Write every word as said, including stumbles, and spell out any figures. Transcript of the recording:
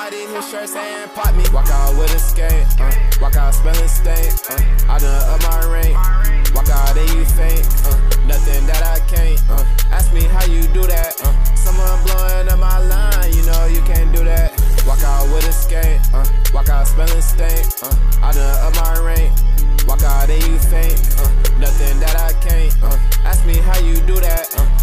somebody new shirt saying pop me. Walk out with a skate, uh, walk out spelling stain, uh, I done up my rank. Walk out and you faint, uh, nothing that I can't, uh, ask me how you do that, uh, someone blowing up my line, you know you can't do that. Walk out with a skate, uh, walk out spelling stain, uh, I done up my rank. Walk out and you faint, uh, nothing that I can't, uh, ask me how you do that, uh,